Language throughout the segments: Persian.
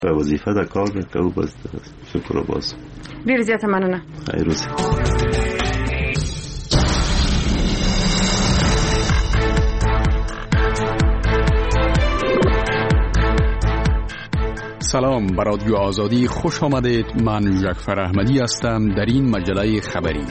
به وظیفه در کار میکنه و بس شکر باز. ډیر زیاته مننه. خیر اوسه. سلام، به رادیو آزادی خوش آمدید. من جعفر احمدی هستم در این مجله خبری.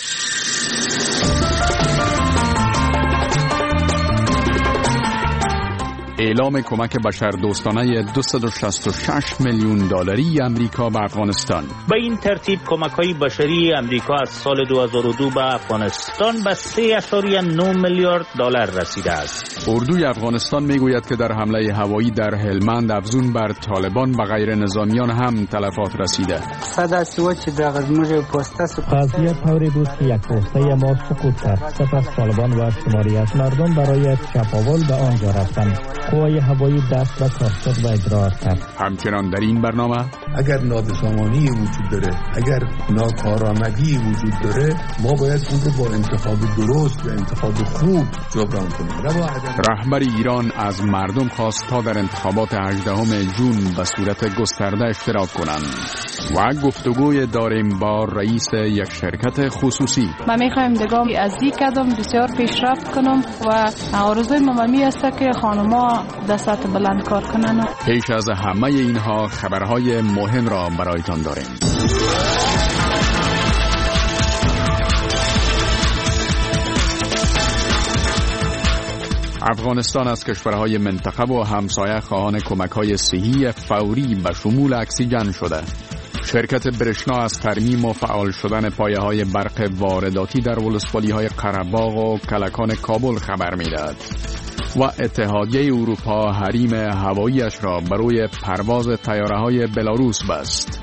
اعلام کمک بشردوستانه 266 میلیون دلاری امریکا به افغانستان. به این ترتیب کمک‌های بشری امریکا از سال 2002 به افغانستان به 3.9 میلیارد دلار رسیده است. اردوی افغانستان میگوید که در حمله هوایی در هلمند افزون بر طالبان و غیر نظامیان هم تلفات رسیده. قضیه طوری بود که یک پوسته ما سقوط کرد. سپس طالبان و شماری از مردم برای چپاول به آنجا رفتند. قوای هوایی دست به کار و اجرا کرد. همچنان در این برنامه اگر نابسامانی وجود داره، اگر ناکارآمدی وجود داره، ما باید اون رو با انتخاب درست و انتخاب خوب جبران کنیم. رهبر ایران از مردم خواست تا در انتخابات 18 جون به صورت گسترده اشتراک کنند. و گفتگوی داریم با رئیس یک شرکت خصوصی. ما میخوایم دگاه از این قدم بسیار پیشرفت کنم و آرزوی مامی است که خانم‌ها در سطح بلند کار کنن. پیش از همه اینها خبرهای مهم را برایتان داریم. افغانستان از کشورهای منطقه و همسایه خواهان کمک‌های صحی فوری به شمول اکسیژن شده. شرکت برشنا از ترمیم و فعال شدن پایه‌های برق وارداتی در ولسوالی‌های قره‌باغ و کلکان کابل خبر می‌دهد. و اتحادیه اروپا حریم هواییش را برای پرواز طیاره‌های بلاروس بست.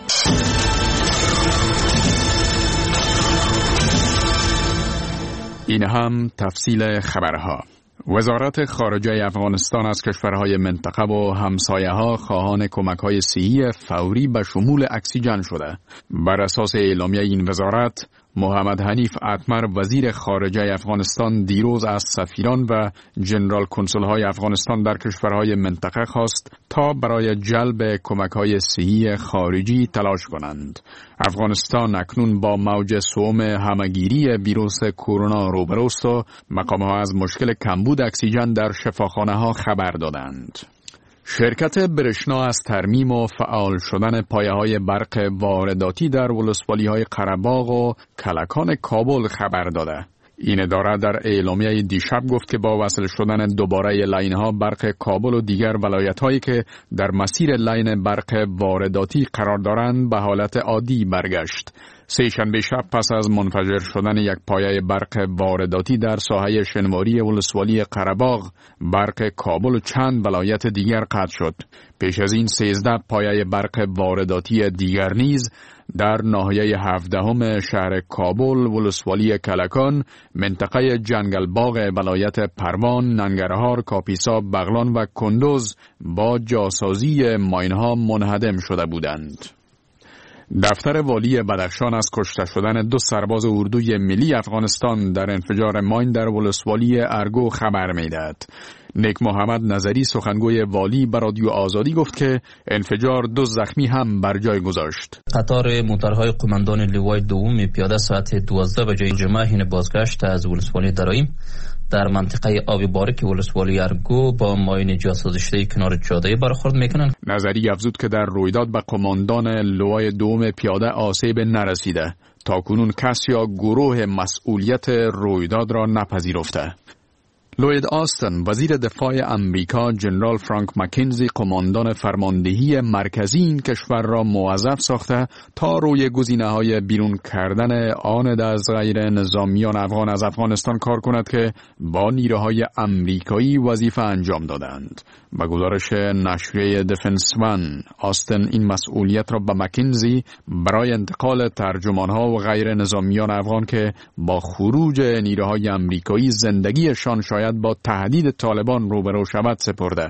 این هم تفصیل خبرها. وزارت خارجه افغانستان از کشورهای منطقه و همسایه‌ها خواهان کمک‌های صحی فوری به شمول اکسیژن شده. بر اساس اعلامیه این وزارت، محمد حنیف اتمر وزیر خارجه افغانستان دیروز از سفیران و جنرال کنسول‌های افغانستان در کشورهای منطقه خواست تا برای جلب کمک‌های صحی خارجی تلاش کنند. افغانستان اکنون با موج سوم همه‌گیری ویروس کرونا روبروست و مقام‌ها از مشکل کمبود اکسیژن در شفاخانه‌ها خبر دادند. شرکت برشنا از ترمیم و فعال شدن پایه‌های برق وارداتی در ولسوالی‌های قره‌باغ و کلکان کابل خبر داده. این اداره در اعلامیه دیشب گفت که با وصل شدن دوباره لاین‌ها برق کابل و دیگر ولایت‌هایی که در مسیر لاین برق وارداتی قرار دارند به حالت عادی برگشت. سه‌شنبه شب پس از منفجر شدن یک پایه برق وارداتی در ساحه شنواری ولسوالی قره‌باغ، برق کابل و چند ولایت دیگر قطع شد. پیش از این 13 پایه برق وارداتی دیگر نیز در ناحیه 17 شهر کابل، ولسوالی کلکان، منطقه جنگل باغ ولایت پروان، ننگرهار، کاپیسا، بغلان و کندوز با جاسازی ماین‌ها منهدم شده بودند. دفتر والی بدخشان از کشته شدن 2 سرباز اردوی ملی افغانستان در انفجار ماین در ولسوالی ارگو خبر می‌دهد. نیک محمد نظری سخنگوی والی به رادیو آزادی گفت که انفجار 2 زخمی هم بر جای گذاشت. قطار موتورهای قماندان لوای دوم پیاده ساعت 12 بجه جمعه حین بازگشت از ولسوالی درایم در منطقه آبی باریک ولسوالی ارگو با ماین جاسازی شده کنار جاده برخورد میکنند. نظری افزود که در رویداد به قماندان لوای دوم پیاده آسیب نرسیده. تاکنون کس یا گروه مسئولیت رویداد را نپذیرفته. لوید آستن وزیر دفاع امریکا جنرال فرانک مکنزی قماندان فرماندهی مرکزی این کشور را موظف ساخته تا روی گزینه‌های بیرون کردن آن از غیر نظامیان افغان از افغانستان کار کند که با نیروهای امریکایی وظیفه انجام دادند. به گزارش نشریه دفنس ون، آستن این مسئولیت را به مکنزی برای انتقال ترجمانها و غیر نظامیان افغان که با خروج نیروهای امریکایی زندگیشان شاید با تهدید طالبان روبرو شود سپرده.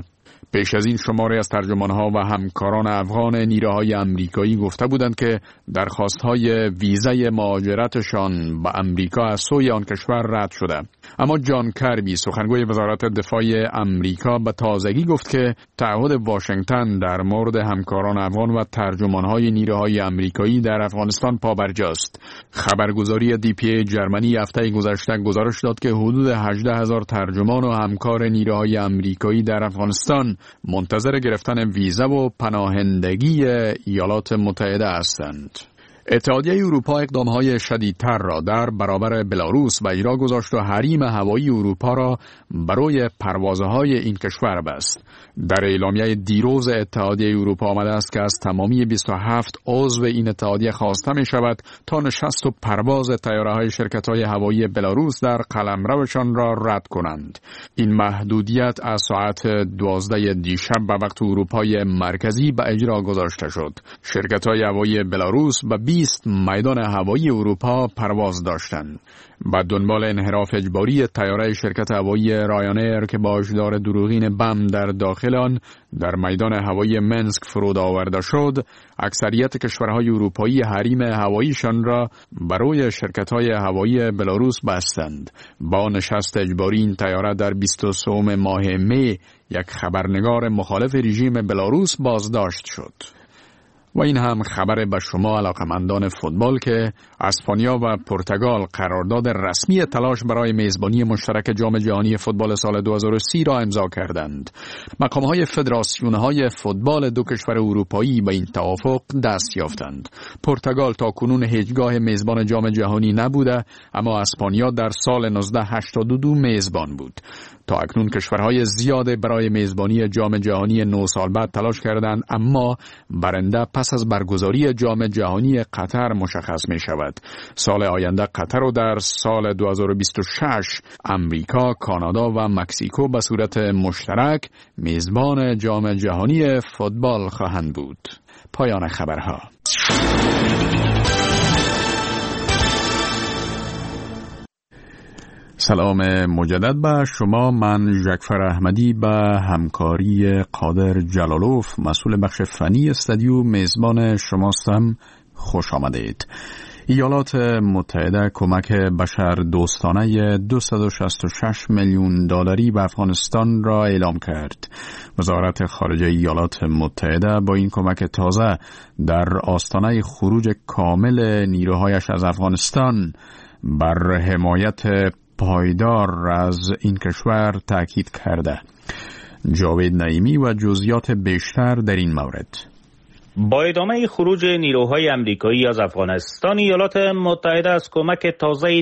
پیش از این شماری از ترجمانها و همکاران افغان نیروهای امریکایی گفته بودند که درخواست‌های ویزای مهاجرتشان به امریکا از سوی آن کشور رد شده. اما جان کربی سخنگوی وزارت دفاع امریکا به تازگی گفت که تعهد واشنگتن در مورد همکاران افغان و ترجمانهای نیروهای امریکایی در افغانستان پابرجاست. خبرگزاری DPA جرمنی هفته گذشته گزارش داد که حدود 18,000 ترجمان و همکار نیروهای امریکایی در افغانستان منتظر گرفتن ویزا و پناهندگی ایالات متحده هستند. اتحادیه اروپا اقدامهای شدیدتر را در برابر بلاروس به اجرا گذاشت و حریم هوایی اروپا را برای پروازهای این کشور بست. در اعلامیه دیروز اتحادیه اروپا آمده است که از تمامی 27 عضو این اتحادیه خواسته می شود تا نشست و پرواز طیاره‌های شرکت‌های هوایی بلاروس در قلمروشان را رد کنند. این محدودیت از ساعت 12 دیشب به وقت اروپای مرکزی به اجرا گذاشته شد. شرکت‌های هوایی بلاروس به 20 میدان هوایی اروپا پرواز داشتند. با دنبال انحراف اجباری طیاره شرکت هوایی رایانیر که با هشدار دروغین بم در داخل آن در میدان هوایی منسک فرود آورده شد، اکثریت کشورهای اروپایی حریم هواییشان را برای شرکت‌های هوایی بلاروس بستند. با نشست اجباری این طیاره در 23 ماه می یک خبرنگار مخالف رژیم بلاروس بازداشت شد. و این هم خبر به شما علاقمندان فوتبال که اسپانیا و پرتغال قرارداد رسمی تلاش برای میزبانی مشترک جام جهانی فوتبال سال 2030 را امضا کردند. مقام‌های فدراسیون‌های فوتبال دو کشور اروپایی به این توافق دست یافتند. پرتغال تا کنون هیچگاه میزبان جام جهانی نبوده، اما اسپانیا در سال 1982 میزبان بود. تا اکنون کشورهای زیاده برای میزبانی جام جهانی 9 سال بعد تلاش کردند، اما برنده پس از برگزاری جام جهانی قطر مشخص می شود. سال آینده قطر و در سال 2026 امریکا، کانادا و مکزیکو به صورت مشترک میزبان جام جهانی فوتبال خواهند بود. پایان خبرها. سلام مجدد به شما. من ژکفر احمدی به همکاری قادر جلالوف مسئول بخش فنی استودیو میزبان شماستم. خوش آمدید. ایالات متحده کمک بشر دوستانه 266 میلیون دلاری به افغانستان را اعلام کرد. وزارت خارجه ایالات متحده با این کمک تازه در آستانه خروج کامل نیروهایش از افغانستان بر حمایت پایدار از این کشور تاکید کرده. جاوید نعیمی و جزئیات بیشتر در این مورد. با ادامه خروج نیروهای امریکایی از افغانستان، ایالات متحده از کمک تازه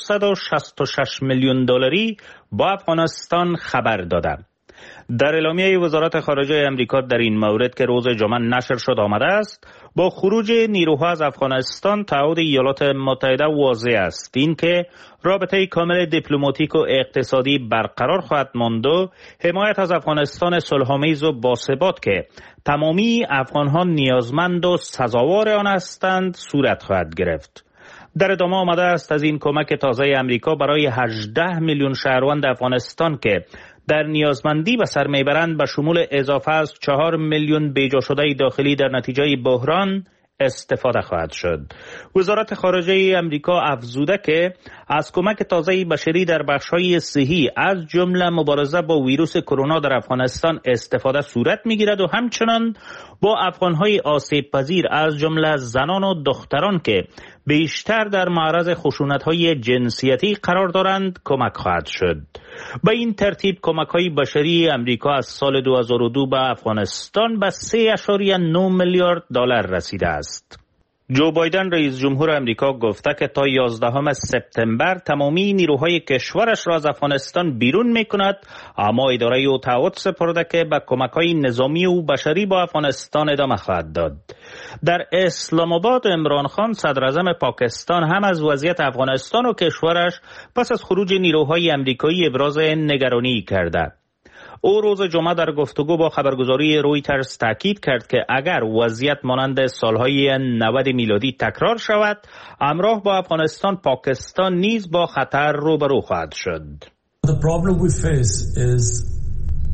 266 میلیون دلاری با افغانستان خبر داده. در اعلامیه وزارت خارجه امریکا در این مورد که روز جمعه نشر شد آمده است، با خروج نیروها از افغانستان تعهد ایالات متحده واضح است این که رابطه کامل دیپلماتیک و اقتصادی برقرار خواهد ماند و حمایت از افغانستان صلح‌آمیز و باثبات که تمامی افغانها نیازمند و سزاوار آن هستند صورت خواهد گرفت. در ادامه آمده است از این کمک تازه امریکا برای 18 میلیون شهروند افغانستان که در نیازمندی به سر میبرند به شمول اضافه از 4 میلیون بیجا شده داخلی در نتیجه بحران استفاده خواهد شد. وزارت خارجه امریکا افزوده که از کمک تازه بشری در بخش‌های صحی از جمله مبارزه با ویروس کرونا در افغانستان استفاده صورت می‌گیرد و همچنان با افغان‌های آسیب پذیر از جمله زنان و دختران که بیشتر در معرض خشونت‌های جنسیتی قرار دارند کمک خواهد شد. به این ترتیب کمک‌های بشری امریکا از سال 2002 به افغانستان به 3.9 میلیارد دلار رسیده است. جو بایدن رئیس جمهور امریکا گفته که تا 11 سپتامبر تمامی نیروهای کشورش را از افغانستان بیرون می‌کند، اما اداره او تعهد سپرده که به کمک‌های نظامی و بشری با افغانستان ادامه خواهد داد. در اسلام آباد عمران خان صدراعظم پاکستان هم از وضعیت افغانستان و کشورش پس از خروج نیروهای امریکایی ابراز نگرانی کرده. او روز جمعه در گفتگو با خبرگزاری رویترز تاکید کرد که اگر وضعیت مانند سالهای 90 میلادی تکرار شود، همراه با افغانستان پاکستان نیز با خطر روبرو خواهد شد. The problem we face is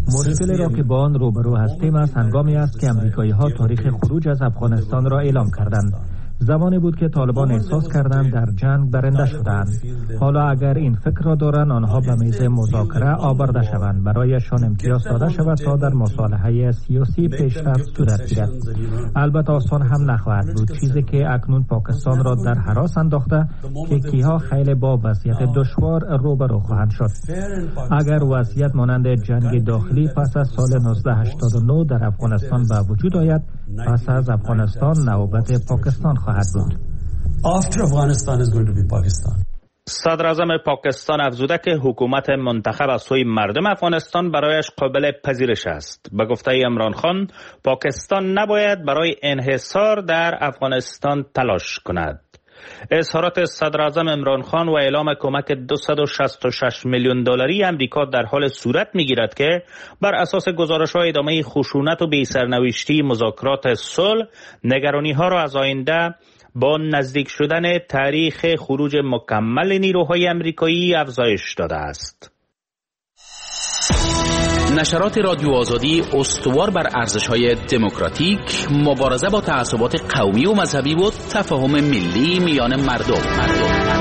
مشکل را که با آن روبرو هستیم از هنگامی است که امریکایی‌ها تاریخ خروج از افغانستان را اعلام کردند. زمانی بود که طالبان احساس کردند در جنگ برنده شدند. حالا اگر این فکر را دارند آنها به میز مذاکره آورده شوند، برایشان امتیاز داده شود تا در مصالحه سیاسی پیشرفت صورت گیرد. البته آسان هم نخواهد بود، چیزی که اکنون پاکستان را در هراس انداخته که کیها خیلی با وضعیت دشوار روبرو خواهند شد. اگر وضعیت مانند جنگ داخلی پس از سال 1989 در افغانستان به وجود آید، پس از افغانستان نوبت پاکستان خواهد بود. صدر اعظم پاکستان افزوده که حکومت منتخب از سوی مردم افغانستان برایش قابل پذیرش است. به گفته عمران خان، پاکستان نباید برای انحصار در افغانستان تلاش کند. اظهارات صدر اعظم عمران خان و اعلام کمک 266 میلیون دلاری امریکا در حال صورت میگیرد که بر اساس گزارش‌های ادامه خشونت و بی‌سرنوشتی مذاکرات صلح نگرانی‌ها را از آینده با نزدیک شدن تاریخ خروج مکمل نیروهای امریکایی افزایش داده است. نشرات رادیو آزادی استوار بر ارزش‌های دموکراتیک، مبارزه با تعصبات قومی و مذهبی و تفاهم ملی میان مردم.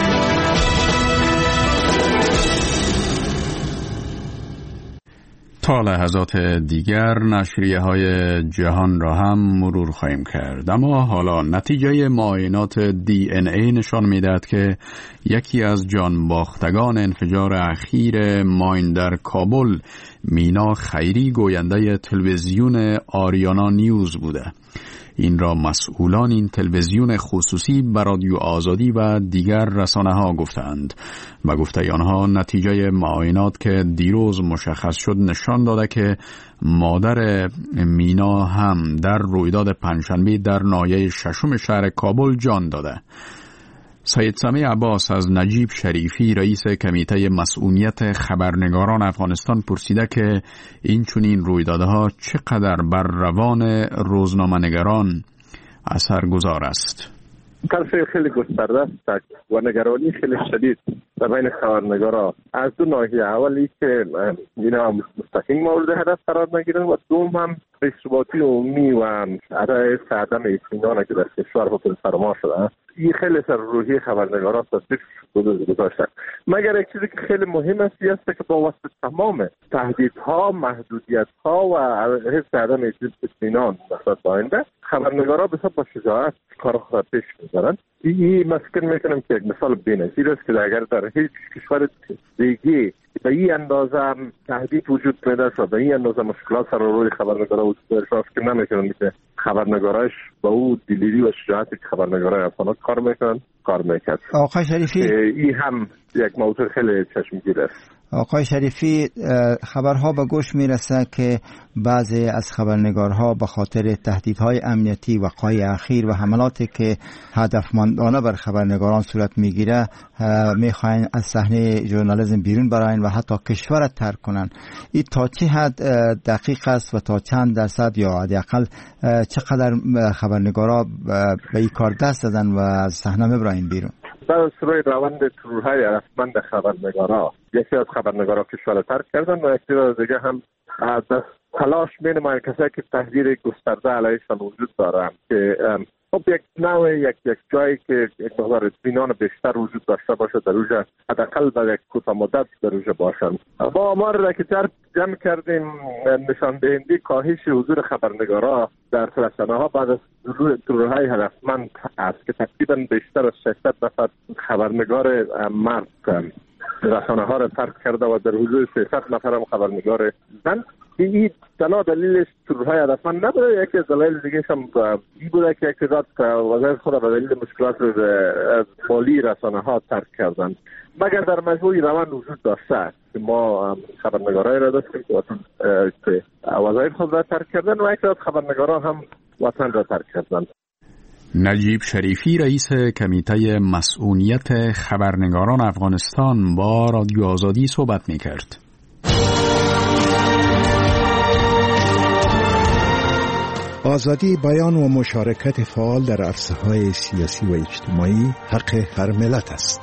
تا لحظات دیگر نشریه‌های جهان را هم مرور خواهیم کرد، اما حالا نتیجه معاینات DNA نشان می‌دهد که یکی از جانباختگان انفجار اخیر ماین در کابل، مینا خیری، گوینده تلویزیون آریانا نیوز بوده. این را مسئولان این تلویزیون خصوصی به رادیو آزادی و دیگر رسانه‌ها گفتند. و گفته آنها نتیجه معاینات که دیروز مشخص شد نشان داده که مادر مینا هم در رویداد پنجشنبه در ناحیه ششم شهر کابل جان داده. سید سمیع عباس از نجیب شریفی رئیس کمیته مسئولیت خبرنگاران افغانستان پرسیده که این چنین رویدادها چقدر بر روان روزنامه‌نگاران اثرگذار است. ترفیع خیلی گسترده است و نگرانی خیلی شدید در بین خبرنگارا از دو ناحیه. اولی که اینا مستقیم مورد هدف قرار نگیرن و دوم هم ثباتی عمومی و عدم اطمینانی که در کشور حکم فرما شده. این خیلی سر روحی خبرنگارا تاثیر گذاشته. مگر یک چیزی که خیلی مهم است که با واسطه تمام تهدیدها، محدودیت‌ها و حس عدم اطمینان نسبت به آینده، خبرنگارا بسیار با شجاعت کار خود پیش می‌برند. این مسکن میکنم که یک مثال بی‌نظیر است که اگر در هیچ کشور دیگه به این اندازه تهدید وجود پیدا شد، به این اندازه مشکلات سر روی خبرنگارا وجود پیدا شد که نمی‌کنن که خبرنگاراش با او دلیری و شجاعتی که خبرنگارای افغان کار میکنن کار میکرد. آقای شریفی، این هم یک موضوع خیلی چشمگیر است. آقای شریفی، خبرها به گوش میرسه که بعضی از خبرنگارها به خاطر تهدیدهای امنیتی وقایع اخیر و حملاتی که هدفمندانه بر خبرنگاران صورت میگیره میخواین از صحنه ژورنالیسم بیرون براین و حتی کشور ترک کنن. این تا چه حد دقیق است و تا چند درصد یا حداقل چقدر خبرنگارا به این کار دست دادن و از صحنه میبراین بیرون؟ در سروی روند ترورهای هدفمند خبرنگارا، یکی از خبرنگارا کشور ترک کردن و یکی از دیگه هم تلاش می‌نمایند کسایی که تهدید گسترده علیهشان وجود دارند که خب یک نوع یک جایی که یک مقدار اطمینان بیشتر وجود داشته باشه در اونجا، حداقل در یک کوتاه مدت در اونجا باشند. با آمار که جمع کردیم نشان دهنده کاهش حضور خبرنگارا در رسانه‌ها بعد از ترورهای هدفمند است که تقریبا بیشتر از 600 نفر خبرنگار مرد رسانه‌ها را ترک کرده و در حدود 300 نفر هم خبرنگار زن. این تنها دلیلش ترورهای هدفمند نبوده، یکی از دلایل دیگه هم این بوده که یک تعداد وظایف خود به دلیل مشکلات مالی رسانه‌ها ترک کردند. مگر در مجموعی روند وجود داشته که ما خبرنگارای را داشتیم که وظایف خود را ترک کردن و یک تعداد خبرنگارا هم وطن را ترک کردند. نجیب شریفی رئیس کمیته مسئولیت خبرنگاران افغانستان با رادیو آزادی صحبت می‌کرد. آزادی بیان و مشارکت فعال در عرصه‌های سیاسی و اجتماعی حق هر ملت است.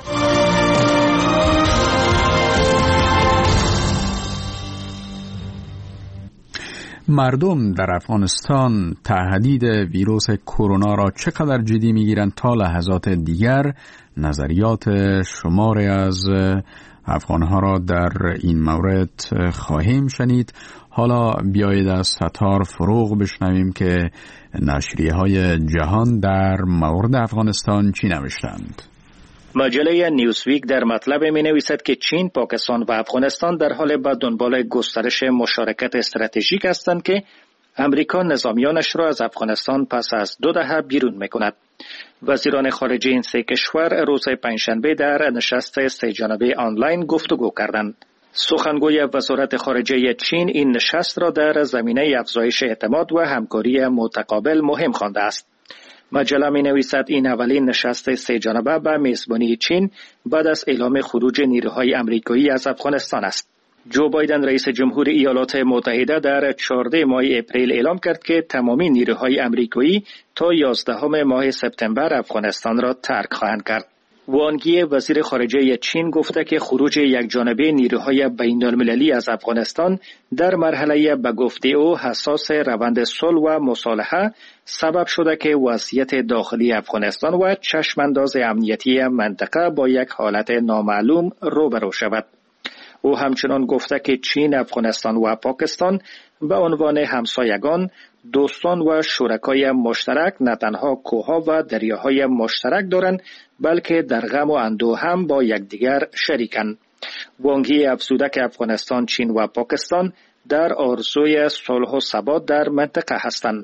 مردم در افغانستان تهدید ویروس کرونا را چقدر جدی میگیرند تا لحظات دیگر نظریات شماری از افغانها را در این مورد خواهیم شنید. حالا بیایید از ستار فروغ بشنویم که نشریه های جهان در مورد افغانستان چی نوشتند. مجله نیوزویک در مطلب می نویسد که چین، پاکستان و افغانستان در حال به دنبال گسترش مشارکت استراتژیک هستند که امریکا نظامیانش را از افغانستان پس از 2 دهه بیرون می کند. وزیران خارجه این سه کشور روز پنجشنبه در نشست سه جانبه آنلاین گفتگو کردند. سخنگوی وزارت خارجه چین این نشست را در زمینه افزایش اعتماد و همکاری متقابل مهم خوانده است. مجله می نویسد این اولین نشست سه جانبه به میزبانی چین بعد از اعلام خروج نیروهای امریکایی از افغانستان است. جو بایدن رئیس جمهور ایالات متحده در 14 ماه اپریل اعلام کرد که تمامی نیروهای امریکایی تا 11 ماه سپتامبر افغانستان را ترک خواهند کرد. وانگ یی وزیر خارجه چین گفته که خروج یکجانبه نیروهای بین‌المللی از افغانستان در مرحله به گفته او حساس روند صلح و مصالحه سبب شده که وضعیت داخلی افغانستان و چشمانداز امنیتی منطقه با یک حالت نامعلوم روبرو شود. او همچنان گفته که چین، افغانستان و پاکستان به عنوان همسایگان، دوستان و شرکای مشترک نه تنها کوهها و دریاهای مشترک دارند بلکه در غم و اندوه هم با یکدیگر شریکند. وانگ یی افزوده که افغانستان، چین و پاکستان در آرزوی صلح و ثبات در منطقه هستند.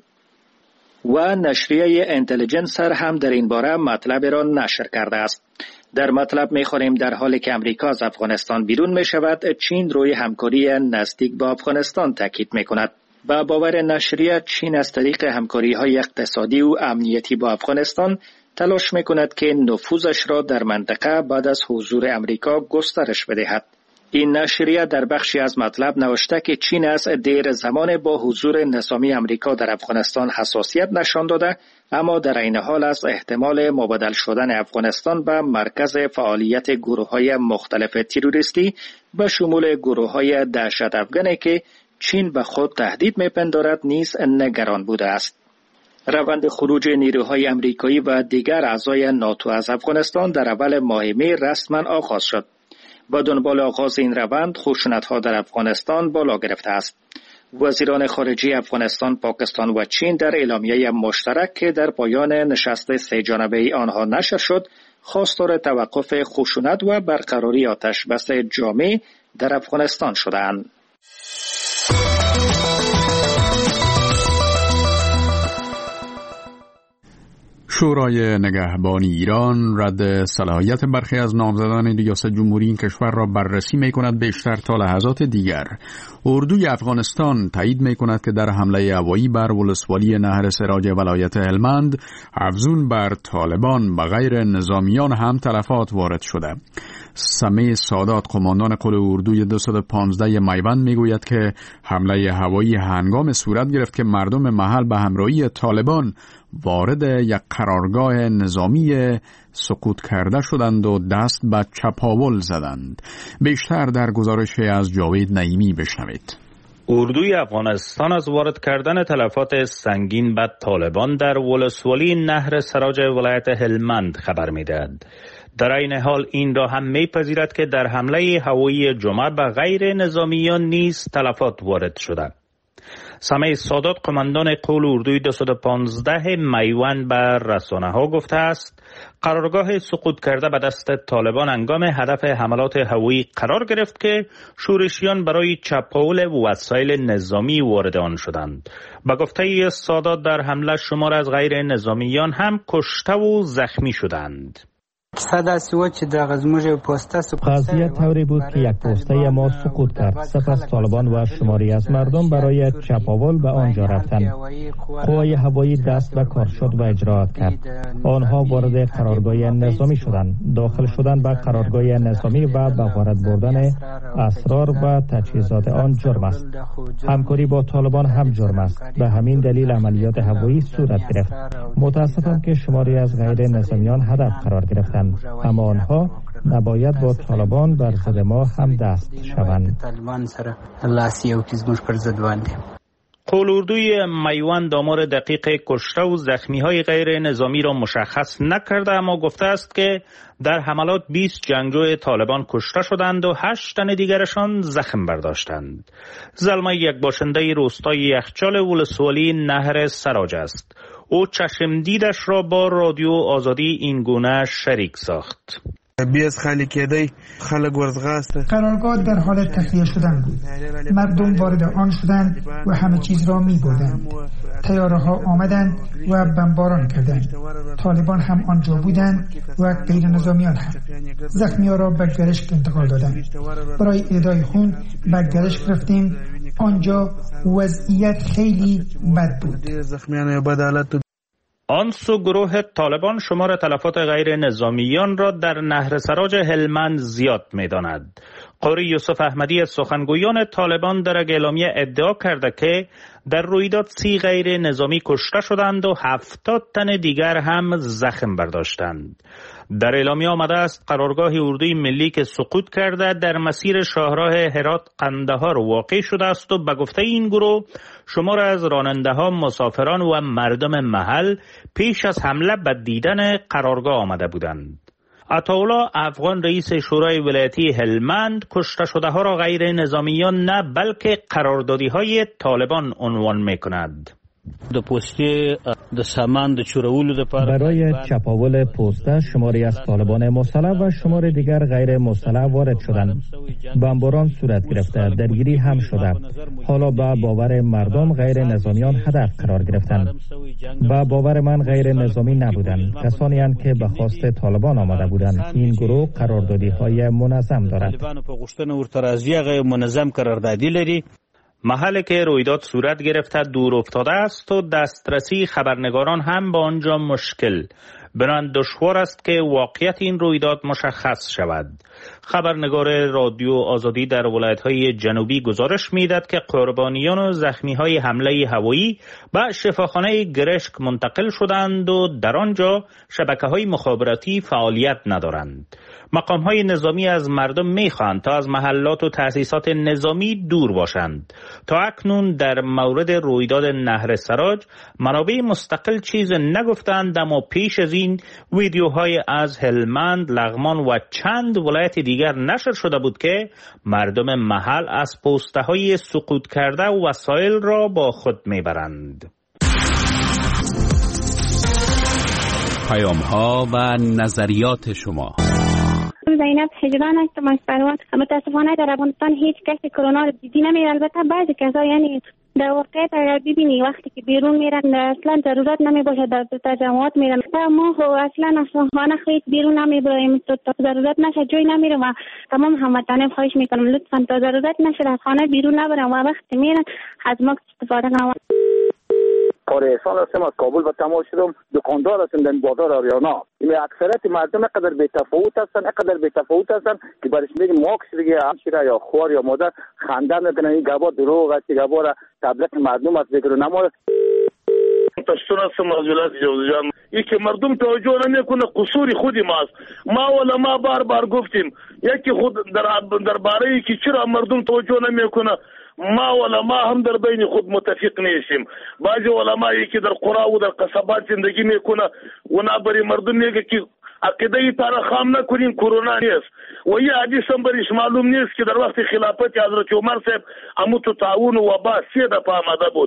و نشریه اینتلیجنسر هم در این باره مطلب را نشر کرده است. در مطلب می‌خوانیم در حالی که امریکا از افغانستان بیرون می‌شود، چین روی همکاری نزدیک با افغانستان تاکید می‌کند. با باور نشریه، چین از طریق همکاری‌های اقتصادی و امنیتی با افغانستان تلاش می‌کند که نفوذش را در منطقه بعد از حضور امریکا گسترش بدهد. این نشریه در بخشی از مطلب نوشته که چین از دیر زمان با حضور نظامی امریکا در افغانستان حساسیت نشان داده، اما در این حال از احتمال مبادل شدن افغانستان به مرکز فعالیت گروه‌های مختلف تروریستی به شمول گروه‌های دهشت افغانی که چین به خود تهدید می‌پندارد نیز نگران بوده است. روند خروج نیروهای امریکایی و دیگر اعضای ناتو از افغانستان در اول ماه می رسما آغاز شد. با دنبال آغاز این روند، خشونت‌ها در افغانستان بالا گرفته است. وزیران خارجه افغانستان، پاکستان و چین در اعلامیه مشترک که در پایان نشست سه جانبه آنها نشر شد، خواستار توقف خشونت و برقراری آتشبس جامع در افغانستان شدند. شورای نگهبان ایران رد صلاحیت برخی از نامزدان ریاست جمهوری این کشور را بررسی می‌کند بیشتر تا لحظات دیگر. اردوی افغانستان تایید می‌کند که در حمله هوایی بر ولسوالی نهر سراج ولایت هلمند افزون بر طالبان به غیر نظامیان هم تلفات وارد شده. سمه سادات قماندان قل اردوی 215 میوند میگوید که حمله هوایی هنگام صورت گرفت که مردم محل به همراهی طالبان وارد یک قرارگاه نظامی سقوط کرده شدند و دست به چپاول زدند. بیشتر در گزارش از جاوید نعیمی بشنوید. اردوی افغانستان از وارد کردن تلفات سنگین به طالبان در ولسوالی نهر سراج ولایت هلمند خبر می‌دهد. در این حال این را هم می‌پذیرد که در حمله هوایی جمعه به غیر نظامیان نیز تلفات وارد شده. سمه سادات قماندان قول اردوی 215 میوند به رسانه‌ها گفته است قرارگاه سقوط کرده به دست طالبان هنگام هدف حملات هوایی قرار گرفت که شورشیان برای چپاول وسایل نظامی وارد آن شدند. به گفته سادات در حمله شمار از غیر نظامیان هم کشته و زخمی شدند. قضیه طوری بود که یک پوسته ما سقوط کرد. سپس طالبان و شماری از مردم برای چپاول به آنجا رفتند. قوای هوایی دست به کار شد و اجراات کرد. آنها وارد قرارگاه نظامی شدند. داخل شدن به قرارگاه نظامی و به وارد بردن اسرار و تجهیزات آن جرم است. همکاری با طالبان هم جرم است. به همین دلیل عملیات هوایی صورت گرفت. متاسفم که شماری از غیر نظامیان هدف قرار گرفتند. اما آنها نباید با طالبان بر ضد ما هم دست شوند. قولوردوی میوند آمار دقیق کشته و زخمی های غیر نظامی را مشخص نکرده، اما گفته است که در حملات 20 جنگجوی طالبان کشته شدند و 8 تن دیگرشان زخم برداشتند. زلمه یک باشنده روستای یخچال ولسوالی نهر سراج است. او چشم دیدش را با رادیو آزادی این گونه شریک ساخت. بیاز خالی کردی خلق ورزغاست. قرارگاه در حال تخلیه شدن بود. مردم وارد آن شدند و همه چیز را می بردند. طیاره ها آمدند و بمباران کردند. طالبان هم آنجا بودند و غیر نظامیان هم. زخمی ها را به گرشک انتقال دادند. برای اهدای خون به گرشک رفتیم. آنجا وضعیت خیلی بد بود. زخمیان بد حالت. آن سو گروه طالبان شمار تلفات غیر نظامیان را در نهر سراج هلمند زیاد می داند. قاری یوسف احمدی از سخنگویان طالبان در اعلامیه ادعا کرده که در رویداد 30 غیر نظامی کشته شدند و 70 تن دیگر هم زخم برداشتند. در اعلامیه آمده است قرارگاه اردوی ملی که سقوط کرده در مسیر شاهراه هرات قندهار واقع شده است و به گفته این گروه شمار از راننده‌ها، مسافران و مردم محل پیش از حمله به دیدن قرارگاه آمده بودند. عطاالله افغان رئیس شورای ولایتی هلمند کشته شده ها را غیر نظامیان نه بلکه قراردادی های طالبان عنوان می کند. برای چپاول پوسته شماری از طالبان مسلح و شمار دیگر غیر مسلح وارد شدند. بمباران صورت گرفته، درگیری هم شده. حالا با باور مردم غیر نظامیان هدف قرار گرفتند. با باور من غیر نظامی نبودند، کسانی هستند که به خواست طالبان آمده بودند. این گروه قراردادی های منظم دارد. محل که رویداد صورت گرفته دور افتاده است و دسترسی خبرنگاران هم به آنجا مشکل. بنابراین دشوار است که واقعیت این رویداد مشخص شود. خبرنگار رادیو آزادی در ولایت‌های جنوبی گزارش می‌دهد که قربانیان و زخمی‌های حمله هوایی به شفاخانه گرشک منتقل شدند و در آنجا شبکه‌های مخابراتی فعالیت ندارند. مقام‌های نظامی از مردم می‌خواهند تا از محلات و تأسیسات نظامی دور باشند. تا اکنون در مورد رویداد نهر سراج منابع مستقل چیز نگفتند، اما پیش از این ویدیوهای از هلمند، لغمان و چند ولایت دیگر نشر شده بود که مردم محل از پوسته‌های سقوط کرده وسایل را با خود میبرند. پیام‌ها و نظریات شما. زینب حجران هستم از فروان. متاسفانه در افغانستان هیچ کسی کرونا رو دیدی نمیره. البته بعضی کسا یعنی در واقعیت اگر ببینی وقتی که بیرون میرن اصلا ضرورت نمی باشه در تجمعات میرن. ما اصلا از خانه خیلی بیرون نمیبریم تا ضرورت نشه جای نمیرم و تمام هموطنان خواهش میکنم لطفا تا ضرورت نشه از خانه بیرون نبرم و وقتی میرن از ماسک استفاده کنم. کار احسان هستم از کابل به تماس شدم. دکاندار هستم در بازار آریانا. این اکثریت مردم اینقدر بی تفاوت هستن که برش میگه ماکس دیگه همشیره یا خوار یا مادر خنده میکنن. این گبا دروغ است، گبا را تبلیغ مردم است ذکر نماز. تشتون هستم از ولایت جوزجان. این که مردم توجه نمیکنه قصور خودی ماست. ما بار گفتیم یکی خود در باره که چرا مردم توجه نمیکنه. ما هم در بین خود متفق نیستیم. بعضی علمایی که در قرا و در قصبات زندگی میکنه و نبری مردم میگه که عقیده تارا خام نکنین کرونا نیست و یه حدیث هم برش معلوم نیست که در وقت خلافت حضرت عمر صاحب اموت تعاون و وبا 3 دفعه آمده بود.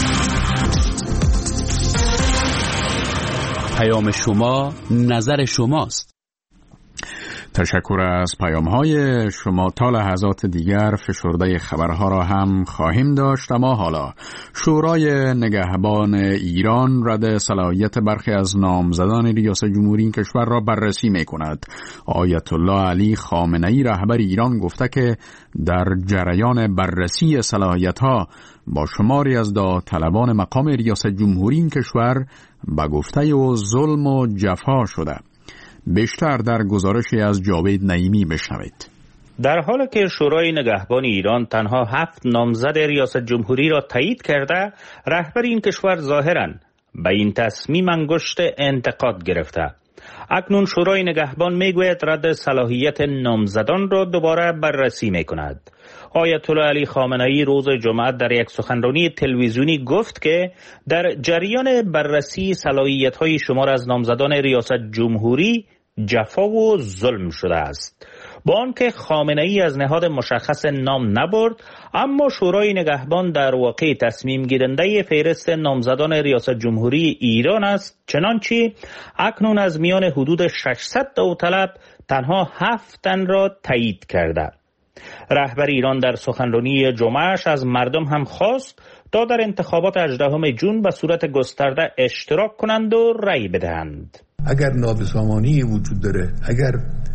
پیام شما نظر شماست. تشکر از پیام‌های شما. تا لحظات دیگر فشرده خبرها را هم خواهیم داشت، اما حالا شورای نگهبان ایران رد صلاحیت برخی از نامزدان ریاست جمهوری این کشور را بررسی می‌کند. آیت الله علی خامنه‌ای رهبر ایران گفته که در جریان بررسی صلاحیت‌ها با شماری از داوطلبان مقام ریاست جمهوری این کشور به گفته او ظلم و جفا شده. بیشتر در گزارشی از جاوید نعیمی بشنوید. در حالی که شورای نگهبان ایران تنها 7 نامزد ریاست جمهوری را تایید کرده، رهبر این کشور ظاهراً به این تصمیم انگشت انتقاد گرفته. اکنون شورای نگهبان میگوید رد صلاحیت نامزدان را دوباره بررسی میکند. آیت الله علی خامنه‌ای روز جمعه در یک سخنرانی تلویزیونی گفت که در جریان بررسی صلاحیت‌های شمار از نامزدان ریاست جمهوری جفا و ظلم شده است. با آنکه خامنه‌ای از نهاد مشخص نام نبرد، اما شورای نگهبان در واقع تصمیم گیرنده فهرست نامزدان ریاست جمهوری ایران است، چنانچه اکنون از میان حدود 600 داوطلب تنها 7 تن را تایید کرده. رهبر ایران در سخنرانی جمعهش از مردم هم خواست تا در انتخابات 18 ژوئن به صورت گسترده اشتراک کنند و رأی بدهند. اگر نابسامانی وجود داره، اگر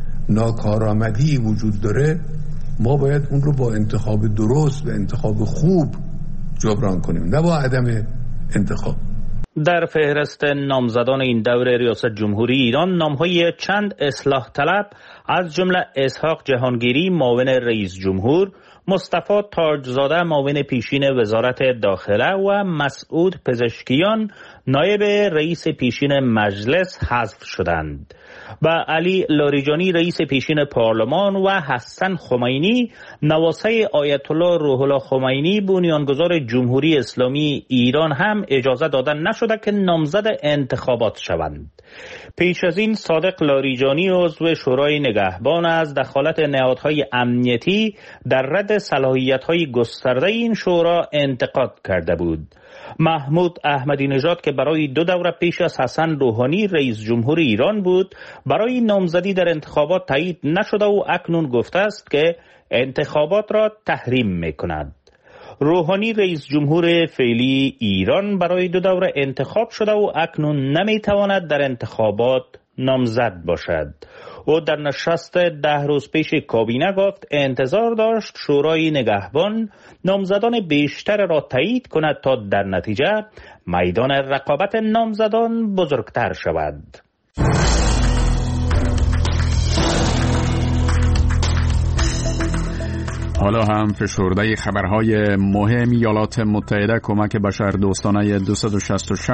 ناکارآمدی وجود داره، ما باید اون رو با انتخاب درست و انتخاب خوب جبران کنیم، نه با عدم انتخاب. در فهرست نامزدان این دور ریاست جمهوری ایران نامهای چند اصلاح طلب از جمله اسحاق جهانگیری معاون رئیس جمهور، مصطفی تاجزاده معاون پیشین وزارت داخله و مسعود پزشکیان نایب رئیس پیشین مجلس حذف شدند. و علی لاریجانی رئیس پیشین پارلمان و حسن خمینی نواسه آیت الله روح الله خمینی بنیانگذار جمهوری اسلامی ایران هم اجازه دادن نشده که نامزد انتخابات شوند. پیش از این صادق لاریجانی عضو شورای نگهبان از دخالت نهادهای امنیتی در رد صلاحیت‌های گسترده این شورا انتقاد کرده بود. محمود احمدی نژاد که برای 2 دوره پیش از حسن روحانی رئیس جمهور ایران بود برای نامزدی در انتخابات تایید نشده و اکنون گفته است که انتخابات را تحریم می‌کند. روحانی رئیس جمهور فعلی ایران برای 2 دوره انتخاب شده و اکنون نمیتواند در انتخابات نامزد باشد. او در نشست 10 روز پیش کابینه گفت انتظار داشت شورای نگهبان نامزدان بیشتر را تایید کند تا در نتیجه میدان رقابت نامزدان بزرگتر شود. حالا هم فشرده خبرهای مهم ایالات متحده کمک بشردوستانه 266